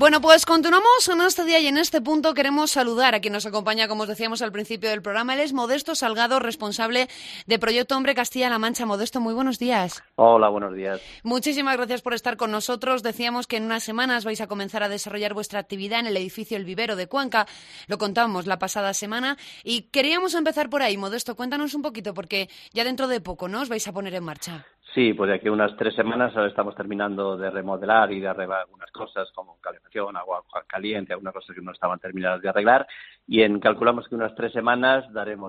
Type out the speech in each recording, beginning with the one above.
Bueno, pues continuamos en este día y en este punto queremos saludar a quien nos acompaña, como os decíamos al principio del programa. Él es Modesto Salgado, responsable de Proyecto Hombre Castilla-La Mancha. Modesto, muy buenos días. Hola, buenos días. Muchísimas gracias por estar con nosotros. Decíamos que en unas semanas vais a comenzar a desarrollar vuestra actividad en el edificio El Vivero de Cuenca. Lo contábamos la pasada semana y queríamos empezar por ahí. Modesto, cuéntanos un poquito porque ya dentro de poco, ¿no?, os vais a poner en marcha. Sí, pues de aquí a unas 3 semanas ahora estamos terminando de remodelar y de arreglar algunas cosas como calefacción, agua caliente, algunas cosas que no estaban terminadas de arreglar y calculamos que unas 3 semanas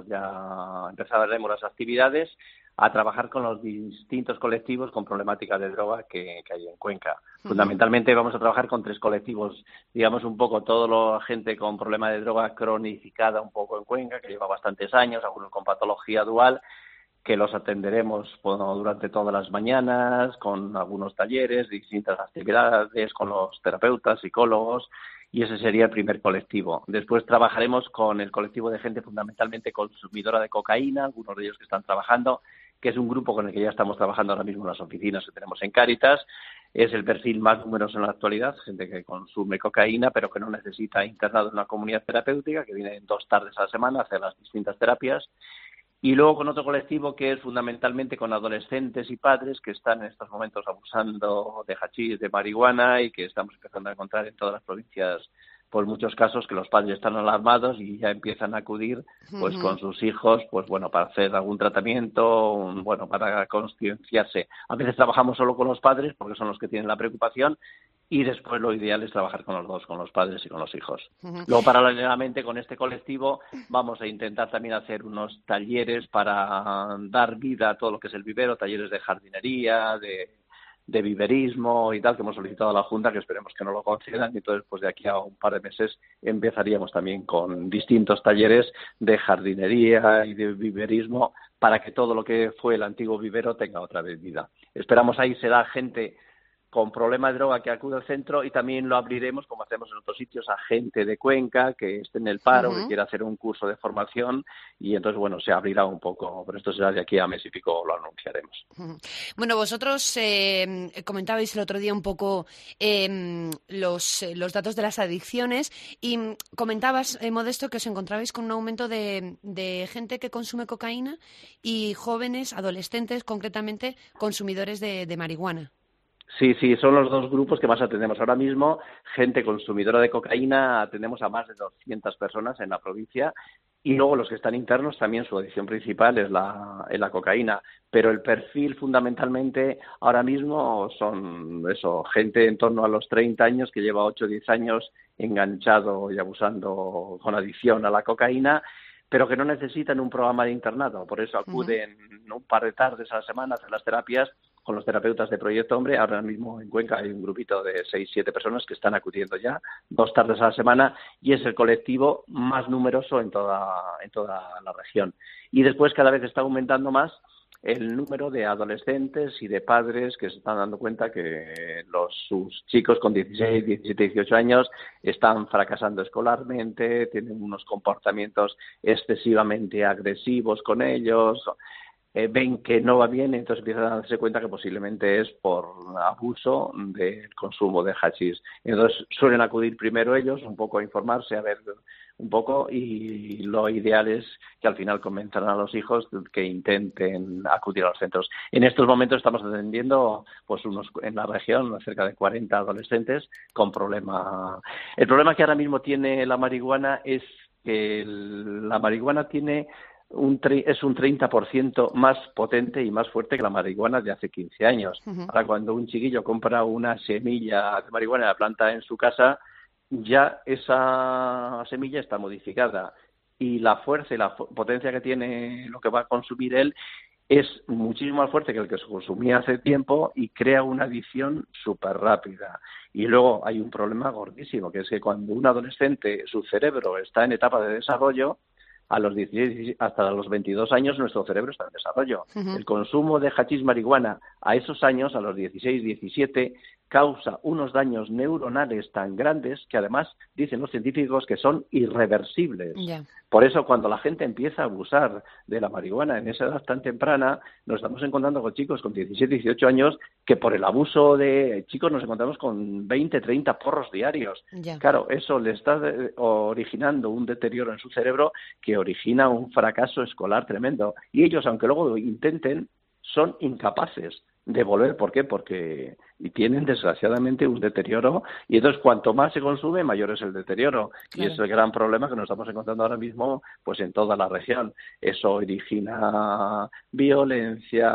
empezaremos las actividades a trabajar con los distintos colectivos con problemática de droga que hay en Cuenca. Fundamentalmente vamos a trabajar con 3 colectivos, digamos un poco toda la gente con problema de droga cronificada un poco en Cuenca, que lleva bastantes años, algunos con patología dual, que los atenderemos durante todas las mañanas, con algunos talleres, distintas actividades, con los terapeutas, psicólogos, y ese sería el primer colectivo. Después trabajaremos con el colectivo de gente fundamentalmente consumidora de cocaína, algunos de ellos que están trabajando, que es un grupo con el que ya estamos trabajando ahora mismo en las oficinas que tenemos en Cáritas. Es el perfil más numeroso en la actualidad, gente que consume cocaína, pero que no necesita internado en una comunidad terapéutica, que viene 2 tardes a la semana a hacer las distintas terapias. Y luego con otro colectivo que es fundamentalmente con adolescentes y padres que están en estos momentos abusando de hachís, de marihuana y que estamos empezando a encontrar en todas las provincias por muchos casos que los padres están alarmados y ya empiezan a acudir pues con sus hijos pues bueno para hacer algún tratamiento, para concienciarse. A veces trabajamos solo con los padres porque son los que tienen la preocupación y después lo ideal es trabajar con los dos, con los padres y con los hijos. Luego, paralelamente, con este colectivo vamos a intentar también hacer unos talleres para dar vida a todo lo que es el vivero, talleres de jardinería, de viverismo y tal, que hemos solicitado a la Junta, que esperemos que nos lo concedan, y entonces pues de aquí a un par de meses empezaríamos también con distintos talleres de jardinería y de viverismo para que todo lo que fue el antiguo vivero tenga otra vez vida. Esperamos ahí será gente con problemas de droga que acude al centro y también lo abriremos, como hacemos en otros sitios, a gente de Cuenca que esté en el paro, que quiera hacer un curso de formación y entonces, se abrirá un poco, pero esto será de aquí a mes y pico, lo anunciaremos. Bueno, vosotros comentabais el otro día un poco los datos de las adicciones y comentabas, Modesto, que os encontrabais con un aumento de gente que consume cocaína y jóvenes, adolescentes, concretamente, consumidores de marihuana. Sí, son los 2 grupos que más atendemos. Ahora mismo, gente consumidora de cocaína, atendemos a más de 200 personas en la provincia y luego los que están internos también su adicción principal es la cocaína. Pero el perfil fundamentalmente ahora mismo son gente en torno a los 30 años que lleva 8 o 10 años enganchado y abusando con adicción a la cocaína, pero que no necesitan un programa de internado. Por eso acuden un par de tardes a la semana a hacer las terapias con los terapeutas de Proyecto Hombre. Ahora mismo en Cuenca hay un grupito de 6-7 personas que están acudiendo ya 2 tardes a la semana y es el colectivo más numeroso en toda la región. Y después cada vez está aumentando más el número de adolescentes y de padres que se están dando cuenta que sus chicos con 16, 17, 18 años están fracasando escolarmente, tienen unos comportamientos excesivamente agresivos con ellos, ven que no va bien, entonces empiezan a darse cuenta que posiblemente es por abuso del consumo de hachís. Entonces suelen acudir primero ellos un poco a informarse, a ver un poco, y lo ideal es que al final convenzan a los hijos que intenten acudir a los centros. En estos momentos estamos atendiendo en la región cerca de 40 adolescentes con problema. El problema que ahora mismo tiene la marihuana es que la marihuana es un 30% más potente y más fuerte que la marihuana de hace 15 años. Ahora, cuando un chiquillo compra una semilla de marihuana y la planta en su casa, ya esa semilla está modificada y la fuerza y la potencia que tiene lo que va a consumir él es muchísimo más fuerte que el que se consumía hace tiempo y crea una adicción súper rápida. Y luego hay un problema gordísimo, que es que cuando un adolescente, su cerebro está en etapa de desarrollo, a los 16 hasta los 22 años nuestro cerebro está en desarrollo. El consumo de hachís marihuana a esos años, a los 16, 17, causa unos daños neuronales tan grandes que además dicen los científicos que son irreversibles. Ya. Por eso cuando la gente empieza a abusar de la marihuana en esa edad tan temprana, nos estamos encontrando con chicos con 17, 18 años que por el abuso de chicos nos encontramos con 20, 30 porros diarios. Ya. Claro, eso le está originando un deterioro en su cerebro que origina un fracaso escolar tremendo. Y ellos, aunque luego lo intenten, son incapaces de volver. ¿Por qué? Porque tienen desgraciadamente un deterioro y entonces cuanto más se consume mayor es el deterioro. Claro. Y es el gran problema que nos estamos encontrando ahora mismo pues en toda la región. Eso origina violencia.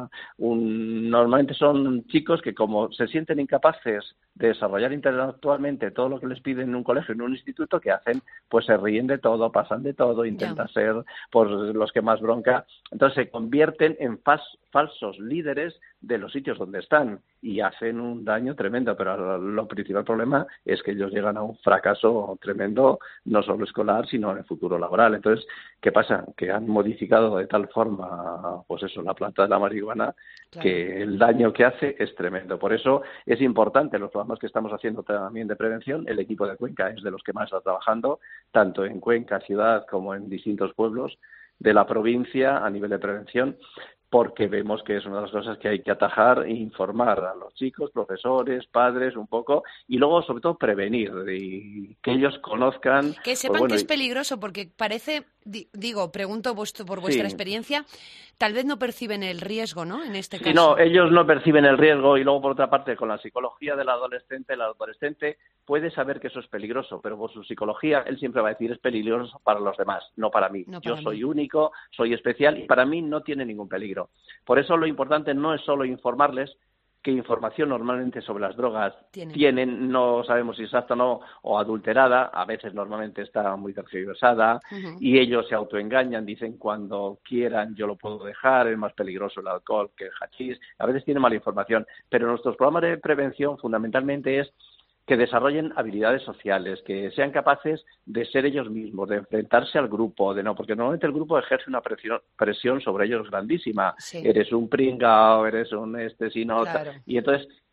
Normalmente son chicos que como se sienten incapaces de desarrollar intelectualmente todo lo que les piden en un colegio, en un instituto, ¿qué hacen? Pues se ríen de todo, pasan de todo, intentan ser pues los que más bronca. Entonces se convierten en falsos líderes de los sitios donde están y hacen un daño tremendo, pero lo principal problema es que ellos llegan a un fracaso tremendo, no solo escolar, sino en el futuro laboral. Entonces, ¿qué pasa? Que han modificado de tal forma, pues eso, la planta de la marihuana, claro, que el daño que hace es tremendo. Por eso es importante los programas que estamos haciendo también de prevención. El equipo de Cuenca es de los que más está trabajando, tanto en Cuenca ciudad como en distintos pueblos de la provincia a nivel de prevención, porque vemos que es una de las cosas que hay que atajar e informar a los chicos, profesores, padres, un poco, y luego, sobre todo, prevenir, y que ellos conozcan... Que sepan que es peligroso, porque parece, pregunto por vuestra experiencia, tal vez no perciben el riesgo, ¿no?, en este caso. No, ellos no perciben el riesgo, y luego, por otra parte, con la psicología del adolescente, el adolescente puede saber que eso es peligroso, pero por su psicología, él siempre va a decir, es peligroso para los demás, no para mí. Yo soy único, soy especial, y para mí no tiene ningún peligro. Por eso lo importante no es solo informarles, que información normalmente sobre las drogas tienen, no sabemos si exacta o no, o adulterada, a veces normalmente está muy tergiversada, y ellos se autoengañan, dicen cuando quieran yo lo puedo dejar, es más peligroso el alcohol que el hachís, a veces tienen mala información, pero nuestros programas de prevención fundamentalmente es que desarrollen habilidades sociales, que sean capaces de ser ellos mismos, de enfrentarse al grupo, porque normalmente el grupo ejerce una presión sobre ellos grandísima. Sí. Eres un pringao, eres un si no... Claro. Y entonces